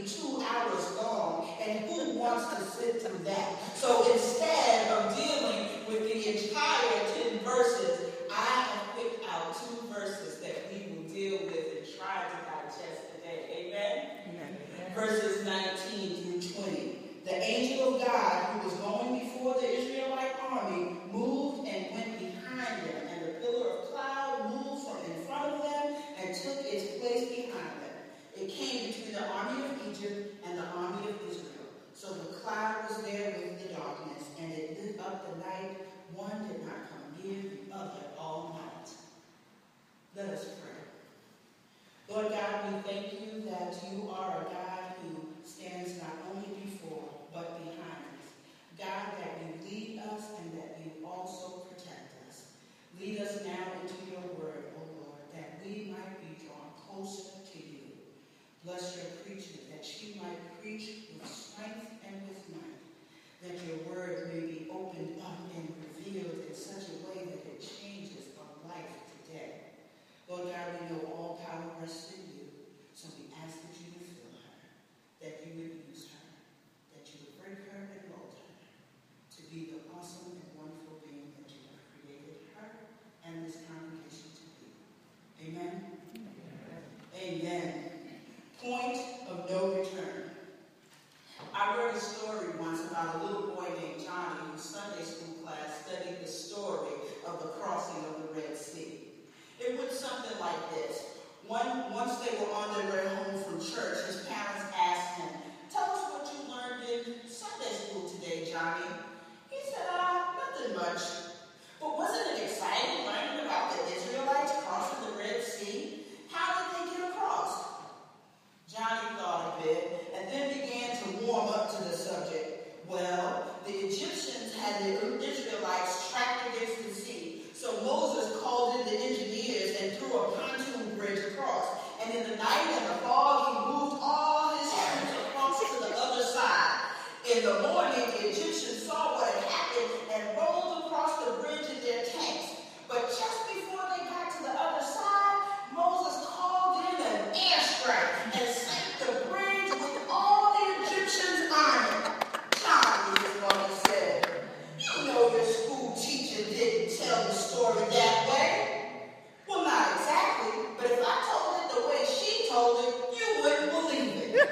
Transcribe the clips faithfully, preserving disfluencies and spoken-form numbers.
be two hours long, and who wants to sit through that? So instead of dealing with the entire ten verses, I have picked out two verses that we will deal with and try to digest today. Amen? Amen. Verses nineteen through twenty. The angel of God, who was going before the Israelite army, moved and went behind them, and the pillar of cloud moved from in front of them and took its place behind them. It came between the army of Egypt and the army of Israel. So the cloud was there with the darkness, and it lit up the night. One did not come near the other all night. Let us pray. Lord God, we thank you that you are a God who stands not only before, but behind us. God, that you lead us and that you also protect us. Lead us now into your word, O Lord, that we might be drawn closer to you. Bless your preacher, that she might preach with strength and with might, that your word may be opened up and revealed in such a way that it changes our life today. Lord God, we know all power rests in you, so we ask that you would fill her, that you would use her, that you would break her and mold her to be the awesome and wonderful being that you have created her and this congregation to be. Amen? Amen. Amen. Point of no return. I read a story once about a little boy named Johnny whose Sunday school class studied the story of the crossing of the Red Sea. It went something like this. One, once they were on their way home from church, his parents asked him, "Tell us what you learned in Sunday school today, Johnny." He said, ah, nothing much. But wasn't it exciting learning about the Israelites crossing the Red Sea? How did they get across? Johnny thought a bit and then began to warm up to the subject. Well, the Egyptians had the Israelites trapped against the sea. So Moses called in the engineers and threw a pontoon bridge across. And in the night and the fog, he moved all his troops across to the other side. In the morning, the Egyptians saw what had happened and rolled across the bridge in their tanks. But just before they got to the other side, Moses called in an airstrike and sank the bridge with all the Egyptians on it. Johnny, his mother said, "You know your school teacher didn't tell the story that way." "Well, not exactly, but if I told it the way she told it, you wouldn't believe it."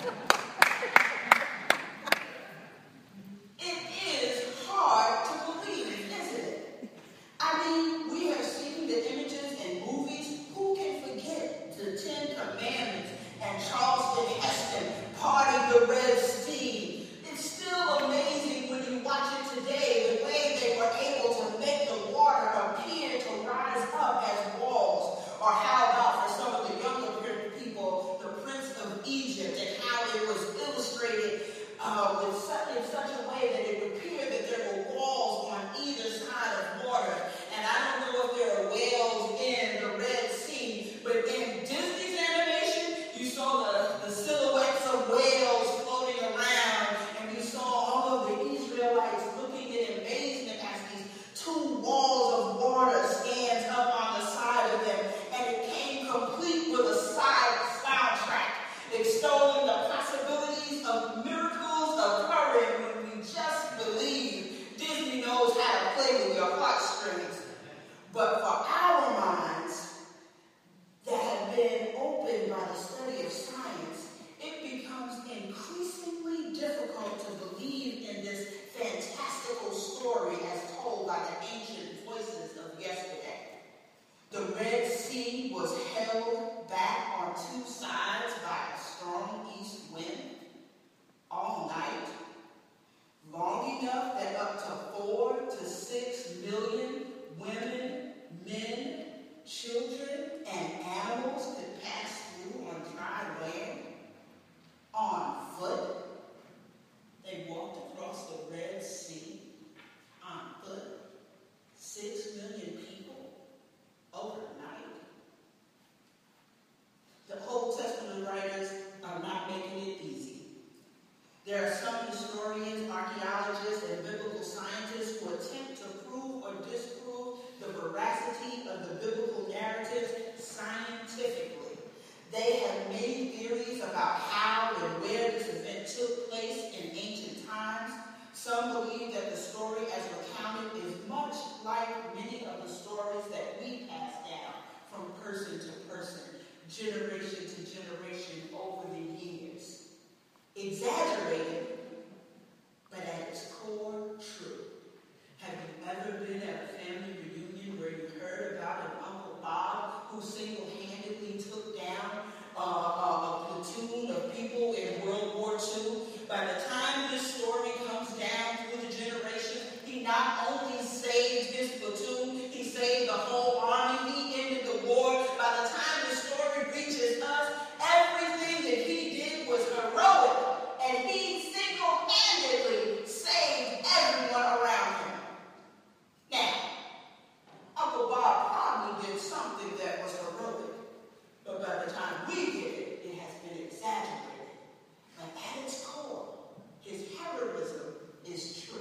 It is hard to believe, isn't it? I mean, we have seen the images in movies. Who can forget the Ten Commandments and Charleston Heston parting the Red Sea? It's still amazing when you watch it today, the way they were able to make the water appear to rise up as walls. Or how about for some of the younger people, the Prince of Egypt, and how it was illustrated uh, with such, in such a way that it would appear that there were walls on either side of water. And I don't know if there are whales in the Red Sea, but in Disney's animation, you saw the, the silhouettes of whales floating around, and you saw all of the Israelites looking in amazement as these two walls of water stands up on the side of them, and it came complete with a side soundtrack extolling the possibilities of miracles occurring when we just believe. Disney knows how to play with your heartstrings. But for our minds that have been opened by the study of science, it becomes increasingly difficult to believe in this fantastical story as told by the ancient voices of yesterday. The Red Sea was held back on two sides by a strong east wind all night, long enough that up to four to six million women, men, children, and animals could pass through on dry land on foot. They walked across the Red Sea on foot. Six million people overnight. The Old Testament writers are not making it easy. There are some historians, archaeologists, and biblical scientists who attempt to prove or disprove the veracity of the biblical narratives scientifically. They have many theories about how and where this event took place in ancient times. Some believe that the story as recounted is much like many of the stories that we pass down from person to person, generation to generation over the years. Exaggerated, but at its core, true. Have you ever been at a family reunion where you heard about an Uncle Bob who single-handedly took down uh, a, a platoon of people in World War Two? By the time this story comes down through the generation, he not only saved his platoon, he saved the whole army, he ended the war. By the time the story reaches us, everything that he did was heroic, and he single-handedly saved everyone around him. Now, Uncle Bob probably did something that was heroic, but by the time we did it, it has been exaggerated. But at its core, his heroism is true.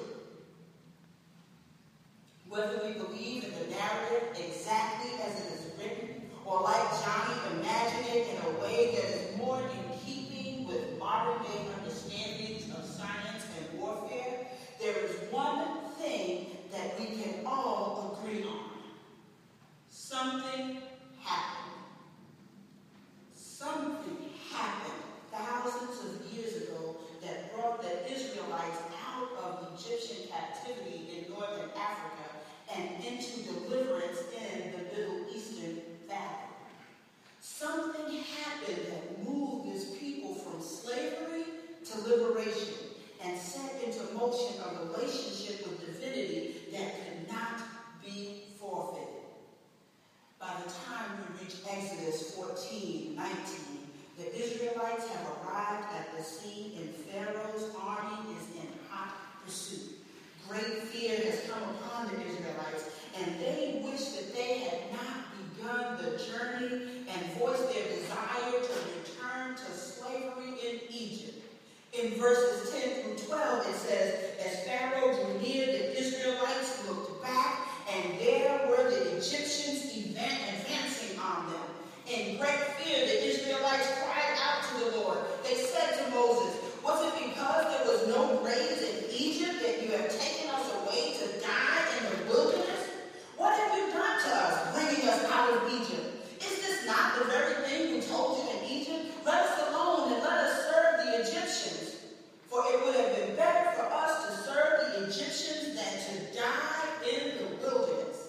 Whether we believe in the narrative exactly as it is written, or like Johnny, imagine it in a way that is more in keeping with modern-day understandings of science and warfare, there is one thing that we can all agree on. Something happened. Something happened thousands of years ago that brought the Israelites out of Egyptian captivity in northern Africa and into deliverance in the Middle Eastern Valley. Something happened that moved this people from slavery to liberation and set into motion a relationship with divinity that could not be forfeited. By the time we reach Exodus fourteen nineteen, the Israelites have arrived at the sea and Pharaoh's army is in hot pursuit. Great fear has come upon the Israelites, and they wish that they had not begun the journey and voiced their desire to return to slavery in Egypt. In verses ten through twelve, it says, as Pharaoh drew near, the Israelites looked back, and there were the Egyptians advancing on them. In great fear, the Israelites cried out to the Lord. They said to Moses, was it because there was no graves in Egypt that you have taken us away to die in the wilderness? What have you done to us, bringing us out of Egypt? Is this not the very thing we told you in Egypt? Let us alone and let us serve the Egyptians. For it would have been better for us to serve the Egyptians than to die in the wilderness.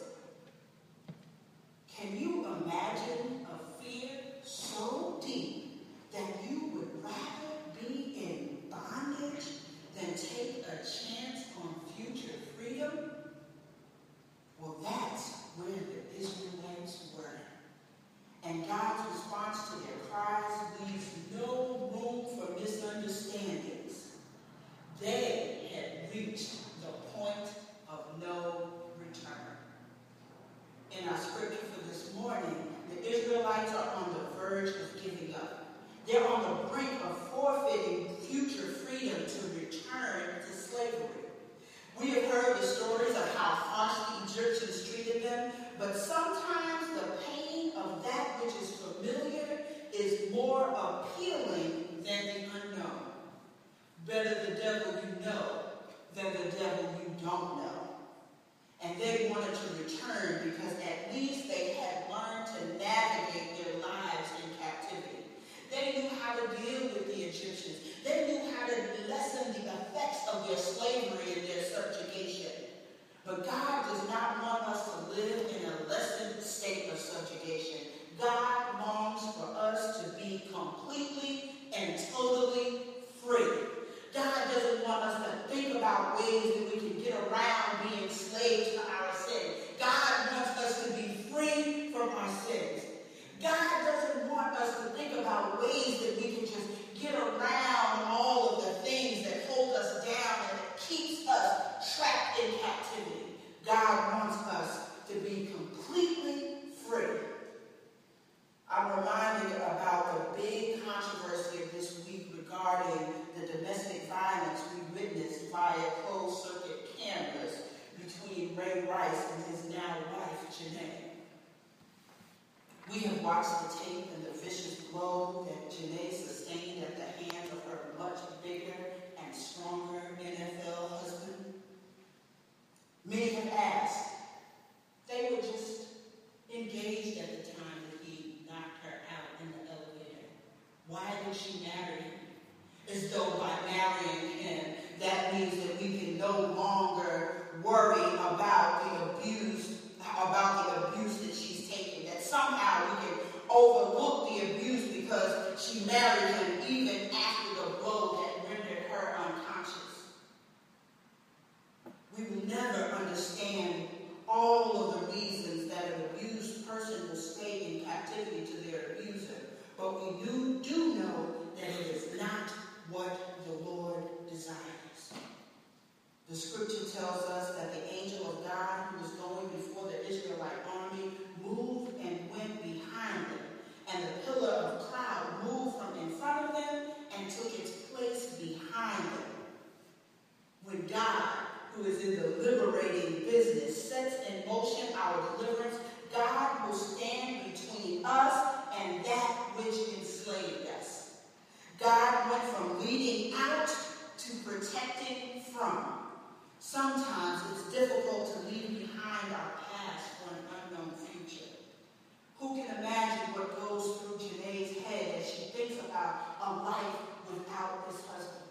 Can you imagine a fear so deep that you would rather be in bondage than take a chance on future freedom? Well, that's where the Israelites were. And God's response to their cries leaves no room for misunderstandings. They had reached the point of no return. In our scripture for this morning, the Israelites are on the verge of giving up. They're on the brink of forfeiting future freedom to return to slavery. We have heard the stories of how harsh the Egyptians treated them, but sometimes the pain of that which is familiar is more appealing than the unknown. Better the devil you know than the devil you don't know. And they wanted to return because at least they had learned to navigate their lives in captivity. They knew how to deal with the Egyptians. They knew how to lessen the effects of their slavery and their subjugation. But God does not want us to live in a lessened state of subjugation. God longs for us to be completely and totally free. God doesn't want us to think about ways that we can get around being slaves to our sin. God wants us to be free from our sins. God doesn't want us to think about ways that we can just get around all of the things that hold us down and that keeps us trapped in captivity. God wants us to be completely free. We have watched the tape and the vicious blow that Janae sustained at the hands of her much bigger and stronger N F L husband. Many have asked. They were just engaged at the time that he knocked her out in the elevator. Why did she marry him? As though by marrying him, that means that we can no longer worry about the abuse, about the abuse that she's taking. That somehow we can overlook the abuse because she married him even after the blow that rendered her unconscious. We will never understand all of the reasons that an abused person will stay in captivity to their abuser, but we do, do know that it is not what the Lord desires. The scripture tells us that the angel of God who was going before the Israelite army moved and went behind them, and the pillar of cloud moved from in front of them and took its place behind them. When God, who is in the liberating business, sets in motion our deliverance, God will stand between us and that which enslaved us. God went from leading out to protecting from. Sometimes it's difficult to leave behind our past for an unknown future. Who can imagine what goes through Janae's head as she thinks about a life without this husband?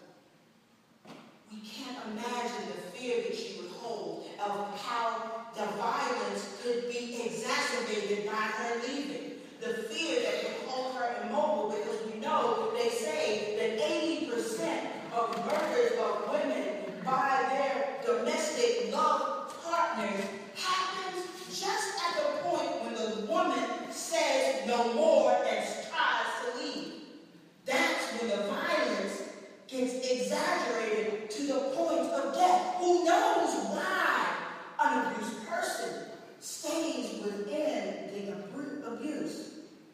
We can't imagine the fear that she would hold of how the violence could be exacerbated by her leaving. The fear that would hold her immobile, because we know they say that eighty percent of murders of women by their domestic love partners happens just at the point when the woman says no more and tries to leave. That's when the violence gets exaggerated to the point of death. Who knows why an abused person stays within the abuse?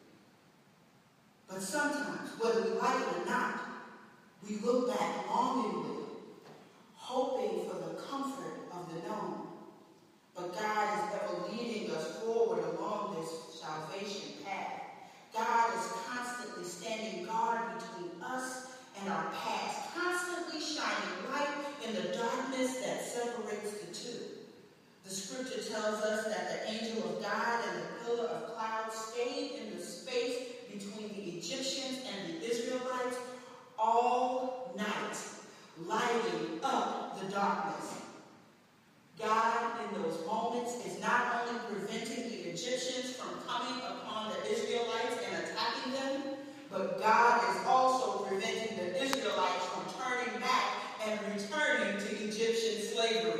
But sometimes, whether we like it or not, we look back longingly, hoping for the comfort of the known. But God is ever leading us forward along this salvation path. God is constantly standing guard between us and our past, constantly shining light in the darkness that separates the two. The scripture tells us that the angel of God and the pillar of cloud stayed in the space between the Egyptians and the Israelites all night, lighting up the darkness. God, in those moments, is not only preventing the Egyptians from coming upon the Israelites and attacking them, but God is also preventing the Israelites from turning back and returning to Egyptian slavery.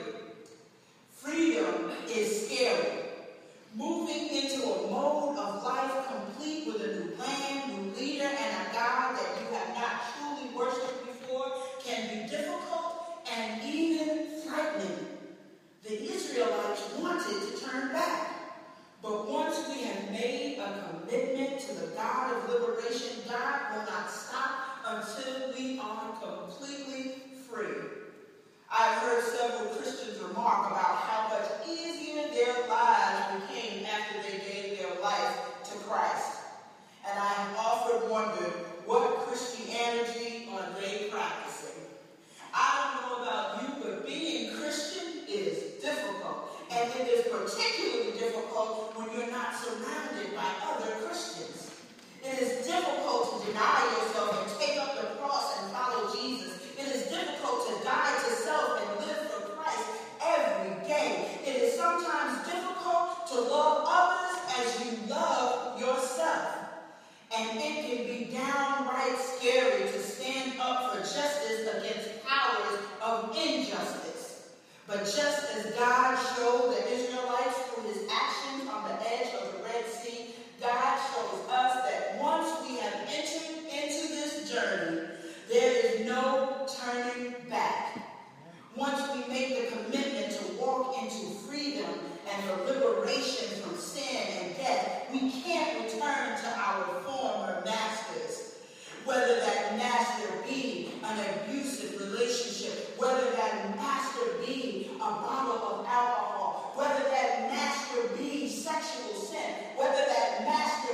Freedom is scary. Moving into a mode of life complete with a new land, new leader, and a God that you have not truly worshipped before can be difficult and even frightening. The Israelites wanted to turn back. But once we have made a commitment to the God of liberation, God will not stop until we are completely free. I've heard several Christians remark about how much easier their lives became after they gave their life to Christ. And I have often wondered, what Christianity are they practicing? I don't know about you, but being Christian is difficult. And it is particularly difficult when you're not surrounded by other Christians. It is difficult to deny yourself and take up the cross and follow Jesus. It is difficult to die to self and live for Christ every day. It is sometimes difficult to love others as you love yourself. And it can be downright scary to stand up for justice against powers of injustice. But just as God showed the Israelites through his actions on the edge of the Red Sea, God shows us that once we have entered into this journey, there is no turning back. Once we make the commitment to walk into freedom and the liberation from sin and death, we can't return to our former masters. Whether that master be an abusive relationship, whether that master be a bottle of alcohol, whether that master be sexual sin, whether that master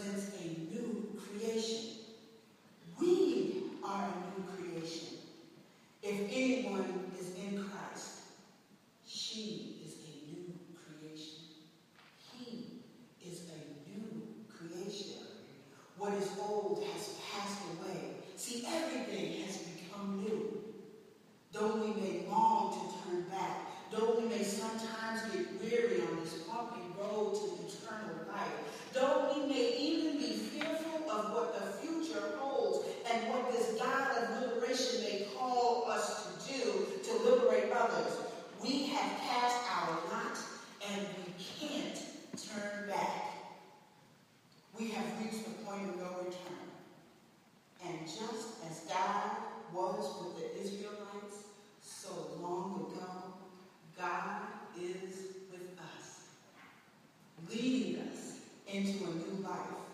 represents a new creation. We are a new creation. If anyone is in Christ, she is a new creation. He is a new creation. What is old has passed away. See, everything has become new. Though we may long to turn back, though we may sometimes get weary on this bumpy road to eternal life, though we may even be fearful of what the future holds and what this God of liberation may call us to do to liberate others, we have cast our lot and we can't turn back. We have reached the point of no return. And just as God was with the Israelites so long ago, God is with us, leading us into a new life.